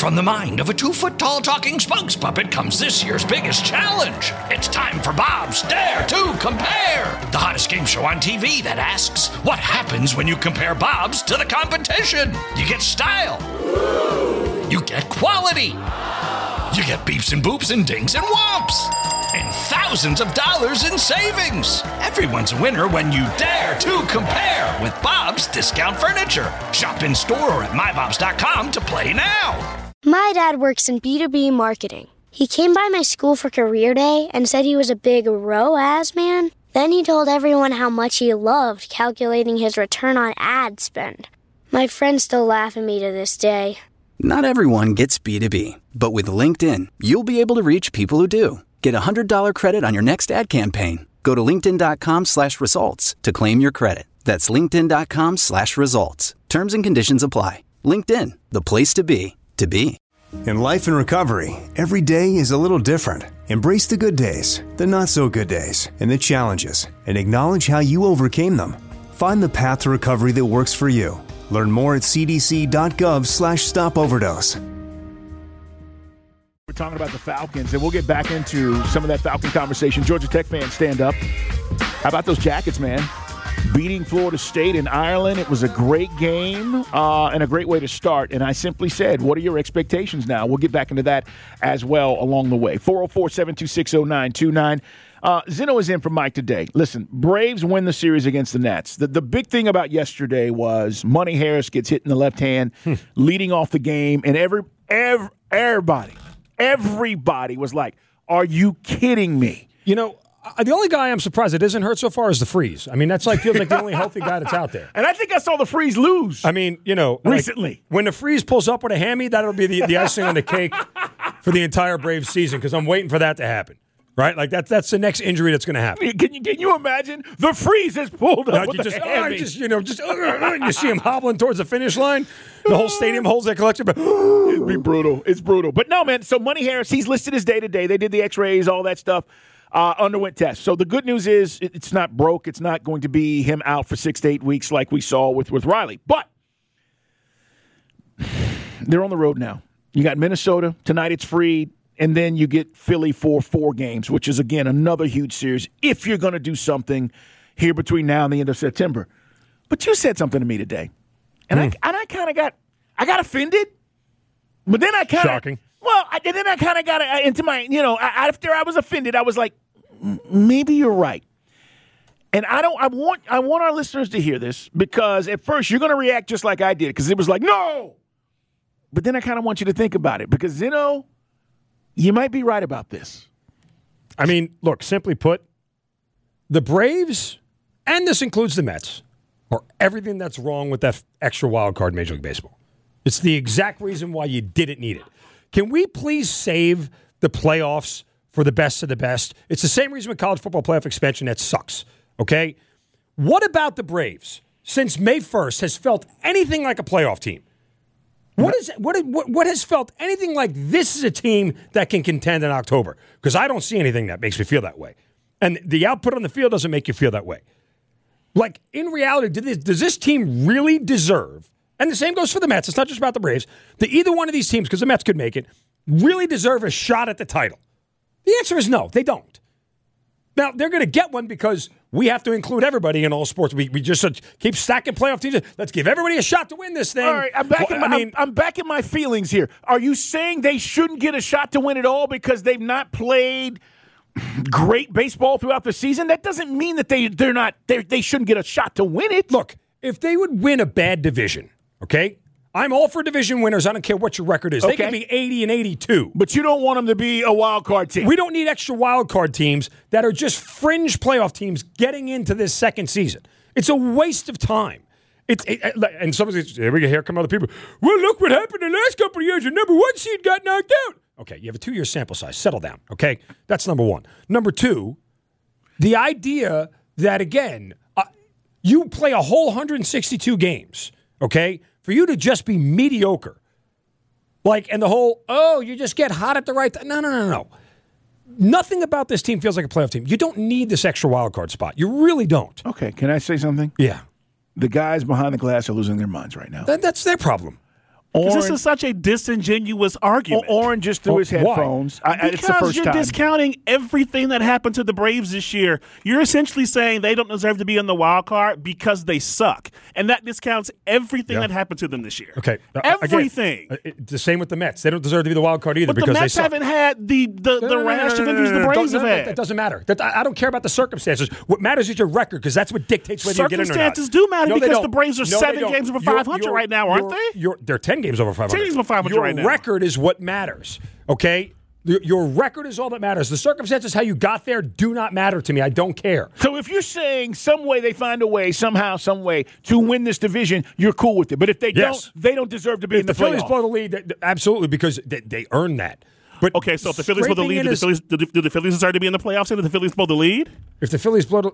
From the mind of a 2-foot-tall talking spokes puppet comes this year's biggest challenge. It's time for Bob's Dare to Compare, the hottest game show on TV that asks, what happens when you compare Bob's to the competition? You get style. You get quality. You get beeps and boops and dings and whomps. And thousands of dollars in savings. Everyone's a winner when you dare to compare with Bob's Discount Furniture. Shop in store or at mybobs.com to play now. My dad works in B2B marketing. He came by my school for career day and said he was a big ROAS man. Then he told everyone how much he loved calculating his return on ad spend. My friends still laugh at me to this day. Not everyone gets B2B, but with LinkedIn, you'll be able to reach people who do. Get a $100 credit on your next ad campaign. Go to linkedin.com/results to claim your credit. That's linkedin.com/results. Terms and conditions apply. LinkedIn, the place to be, to be. In life and recovery, every day is a little different. Embrace the good days, the not so good days, and the challenges, and acknowledge how you overcame them. Find the path to recovery that works for you. Learn more at cdc.gov/stopoverdose. We're talking about the Falcons, and we'll get back into some of that Falcon conversation. Georgia Tech fans, stand up. How about those Jackets, man? Beating Florida State in Ireland. It was a great game and a great way to start. And I simply said, what are your expectations now? We'll get back into that as well along the way. 404-726-0929. Zeno is in for Mike today. Listen, Braves win the series against the Nats. The big thing about yesterday was Money Harris gets hit in the left hand, leading off the game, and everybody was like, are you kidding me? You know, the only guy I'm surprised it isn't hurt so far is the Freeze. I mean, that's like feels like the only healthy guy that's out there. And I think I saw the Freeze lose. I mean, you know, recently. Like, when the Freeze pulls up with a hammy, that'll be the icing on the cake for the entire Braves season because I'm waiting for that to happen. Right? Like, that's the next injury that's going to happen. Can you imagine? The Freeze has pulled up with you see him hobbling towards the finish line. The whole stadium holds that collection. It'd be brutal. It's brutal. But no, man, so Money Harris, he's listed as day-to-day. They did the x-rays, all that stuff, underwent tests. So the good news is it's not broke. It's not going to be him out for 6 to 8 weeks like we saw with Riley. But they're on the road now. You got Minnesota. Tonight it's free. And then you get Philly for 4 games, which is, again, another huge series if you're going to do something here between now and the end of September. But you said something to me today. And I kind of got offended. But then I kind of. Shocking. Well, then I kind of got into my, after I was offended, I was like, maybe you're right. And I want our listeners to hear this because at first you're going to react just like I did because it was like, no. But then I kind of want you to think about it because, you might be right about this. I mean, look, simply put, the Braves, and this includes the Mets, are everything that's wrong with that extra wild card in Major League Baseball. It's the exact reason why you didn't need it. Can we please save the playoffs for the best of the best? It's the same reason with college football playoff expansion that sucks, okay? What about the Braves, since May 1st, has felt anything like a playoff team? What has felt anything like this is a team that can contend in October? Because I don't see anything that makes me feel that way. And the output on the field doesn't make you feel that way. Like, in reality, does this team really deserve, and the same goes for the Mets, it's not just about the Braves, that either one of these teams, because the Mets could make it, really deserve a shot at the title? The answer is no, they don't. Now, they're going to get one because we have to include everybody in all sports. We just keep stacking playoff teams. Let's give everybody a shot to win this thing. All right, I'm back in my feelings here. Are you saying they shouldn't get a shot to win at all because they've not played great baseball throughout the season? That doesn't mean that they shouldn't get a shot to win it. Look, if they would win a bad division, okay? I'm all for division winners. I don't care what your record is. Okay. They can be 80 and 82. But you don't want them to be a wild card team. We don't need extra wild card teams that are just fringe playoff teams getting into this second season. It's a waste of time. And somebody says, here come other people. Well, look what happened the last couple of years. The number 1 seed got knocked out. Okay, you have a 2-year sample size. Settle down, okay? That's number 1. Number 2, the idea that, again, you play a whole 162 games, okay, for you to just be mediocre. Like, and the whole, you just get hot at the right time. No. Nothing about this team feels like a playoff team. You don't need this extra wild card spot. You really don't. Okay, can I say something? Yeah. The guys behind the glass are losing their minds right now. That's their problem. This is such a disingenuous argument. Oren just threw his headphones. It's the first you're time. discounting everything that happened to the Braves this year. You're essentially saying they don't deserve to be in the wild card because they suck. And that discounts everything that happened to them this year. Okay. Everything. Again, the same with the Mets. They don't deserve to be the wild card either But because the Mets they suck. haven't had the rash of injuries the Braves have had. That doesn't matter. I don't care about the circumstances. What matters is your record because that's what dictates whether you get in or not. Circumstances do matter because the Braves are 7 games over 500 right now, aren't they? They're 10 games over 500. 10 games over 500 your right now. Your record is what matters, okay? Your record is all that matters. The circumstances, how you got there, do not matter to me. I don't care. So if you're saying some way they find a way, somehow, some way, to win this division, you're cool with it. But if they don't, they don't deserve to be in the playoffs. If the Phillies blow the lead, absolutely, because they earn that. But okay, so if the Phillies blow the lead, do the Phillies deserve to be in the playoffs? And if the Phillies blow the lead? If the Phillies blow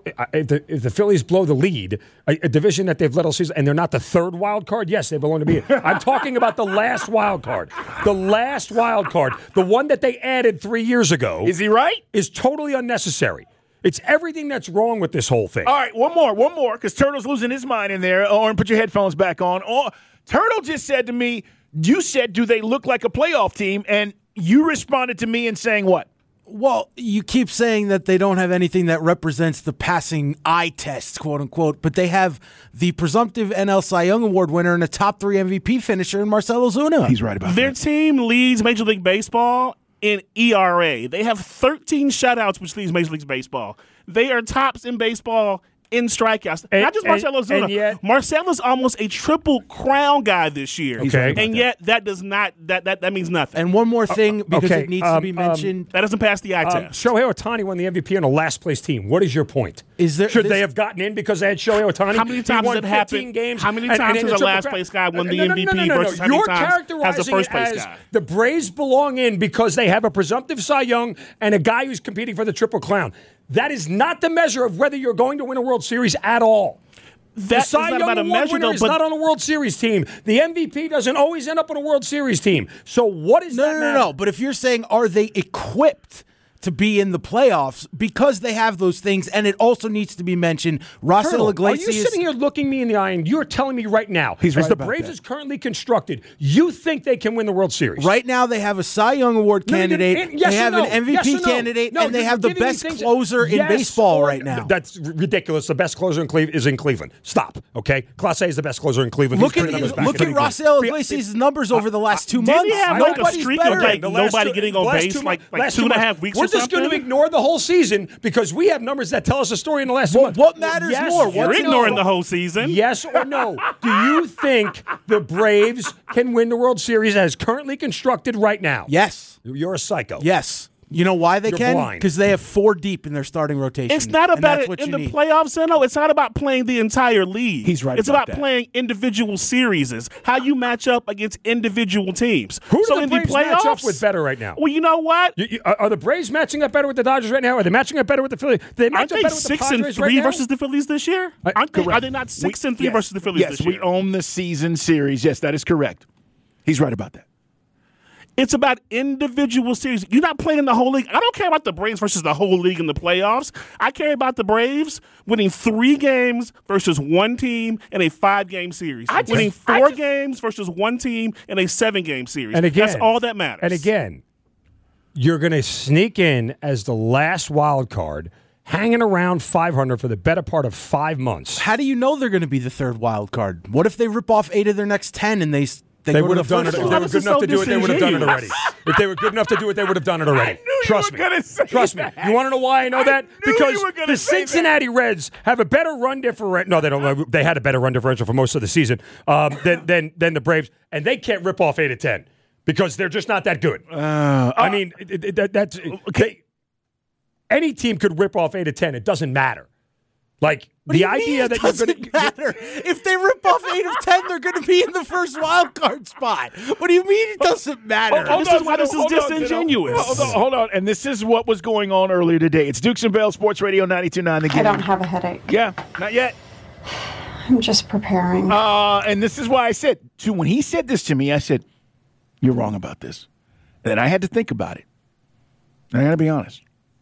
the lead, a division that they've led all season, and they're not the third wild card, yes, they belong to be in. I'm talking about the last wild card. The last wild card, the one that they added 3 years ago. Is he right? Is totally unnecessary. It's everything that's wrong with this whole thing. All right, one more, because Turtle's losing his mind in there. Oren, put your headphones back on. Turtle just said to me, you said, do they look like a playoff team? And you responded to me in saying what? Well, you keep saying that they don't have anything that represents the passing eye test, quote unquote, but they have the presumptive NL Cy Young Award winner and a top 3 MVP finisher in Marcell Ozuna. He's right about that. Their team leads Major League Baseball in ERA. They have 13 shutouts, which leads Major League Baseball. They are tops in baseball in strikeouts. Not just Marcell Ozuna. Marcell is almost a triple crown guy this year. Okay. And yet that does not that means nothing. And one more thing, because it needs to be mentioned. That doesn't pass the eye test. Shohei Ohtani won the MVP on a last place team. What is your point? Should they have gotten in because they had Shohei Ohtani? How many times has it happened? Games, how many times has a last place guy won the MVP versus how many times has a first place guy? The Braves belong in because they have a presumptive Cy Young and a guy who's competing for the Triple Crown. That is not the measure of whether you're going to win a World Series at all. The Cy Young Award winner is not on a World Series team. The MVP doesn't always end up on a World Series team. So what is that matter? No. But if you're saying, are they equipped to be in the playoffs because they have those things, and it also needs to be mentioned, Raisel Iglesias. Are you sitting here looking me in the eye and you're telling me right now, as the Braves is currently constructed, you think they can win the World Series? Right now they have a Cy Young Award candidate, they have an MVP candidate, and they have the best closer in baseball right now. That's ridiculous. The best closer is in Cleveland. Stop, okay? Clase is the best closer in Cleveland. Look at Raisel Iglesias' numbers over the last 2 months. Didn't he have like a streak of nobody getting on base like 2.5 weeks or something? We're just going to ignore the whole season because we have numbers that tell us a story in the last 2 months. What matters more? You're ignoring the whole season. Yes or no? Do you think the Braves can win the World Series as currently constructed right now? Yes. You're a psycho. Yes. You know why they can? Because they have 4 deep in their starting rotation. It's not about it in the playoffs, no. It's not about playing the entire league. He's right. It's about playing individual series, how you match up against individual teams. Who do the Braves match up with better right now? Well, you know what? Are the Braves matching up better with the Dodgers right now? Are they matching up better with the Phillies? Aren't they 6-3 versus the Phillies this year? Are they not 6-3 versus the Phillies this year? Yes, we own the season series. Yes, that is correct. He's right about that. It's about individual series. You're not playing the whole league. I don't care about the Braves versus the whole league in the playoffs. I care about the Braves winning 3 games versus 1 team in a 5-game series. Winning 4 games versus 1 team in a 7-game series. And again, that's all that matters. And again, you're going to sneak in as the last wild card, hanging around 500 for the better part of 5 months. How do you know they're going to be the third wild card? What if they rip off 8 of their next 10 and they would have done it. If they were good enough to do it, they would have done it already. If they were good enough to do it, they would have done it already. Trust me. Trust me. You want to know why I know that? Because the Cincinnati Reds have a better run differential. No, they don't. They had a better run differential for most of the season than the Braves, and they can't rip off 8 of 10 because they're just not that good. I mean, that's okay. Any team could rip off 8 of 10. It doesn't matter. Like the idea that you're going to matter. If they rip off 8 of 10, they're going to be in the first wild card spot. What do you mean it doesn't matter? This is why this is disingenuous. Hold on. And this is what was going on earlier today. It's Dukes and Bell, Sports Radio 92.9 The Game. I don't have a headache. Yeah, not yet. I'm just preparing. And this is why I said, when he said this to me, I said, you're wrong about this. And then I had to think about it. And I got to be honest.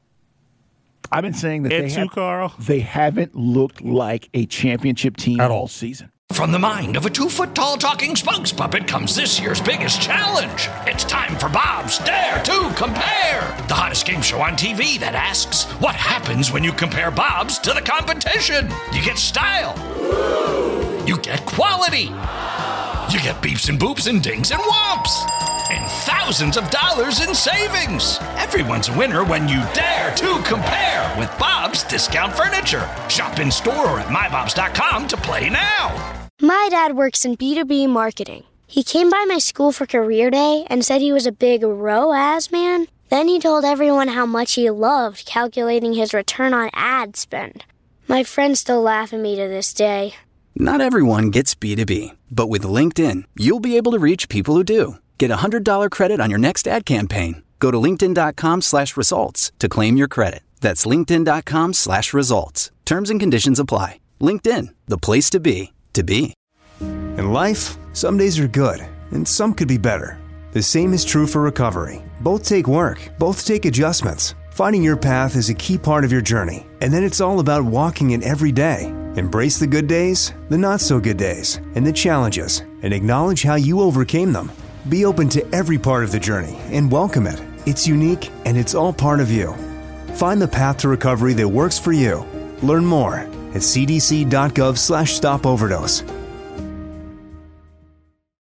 I've been saying that they haven't looked like a championship team all season. From the mind of a 2-foot-tall talking spokes puppet comes this year's biggest challenge. It's time for Bob's Dare to Compare, the hottest game show on TV that asks, what happens when you compare Bobs to the competition? You get style. You get quality. You get beeps and boops and dings and whomps. And thousands of dollars in savings. Everyone's a winner when you dare to compare with Bob's Discount Furniture. Shop in store or at mybobs.com to play now. My dad works in B2B marketing. He came by my school for career day and said he was a big ROAS man. Then he told everyone how much he loved calculating his return on ad spend. My friends still laugh at me to this day. Not everyone gets B2B, but with LinkedIn, you'll be able to reach people who do. Get a $100 credit on your next ad campaign. Go to linkedin.com/results to claim your credit. That's linkedin.com/results. Terms and conditions apply. LinkedIn, the place to be, to be. In life, some days are good, and some could be better. The same is true for recovery. Both take work, both take adjustments. Finding your path is a key part of your journey, and then it's all about walking it every day. Embrace the good days, the not-so-good days, and the challenges, and acknowledge how you overcame them. Be open to every part of the journey and welcome it. It's unique, and it's all part of you. Find the path to recovery that works for you. Learn more at cdc.gov/stopoverdose.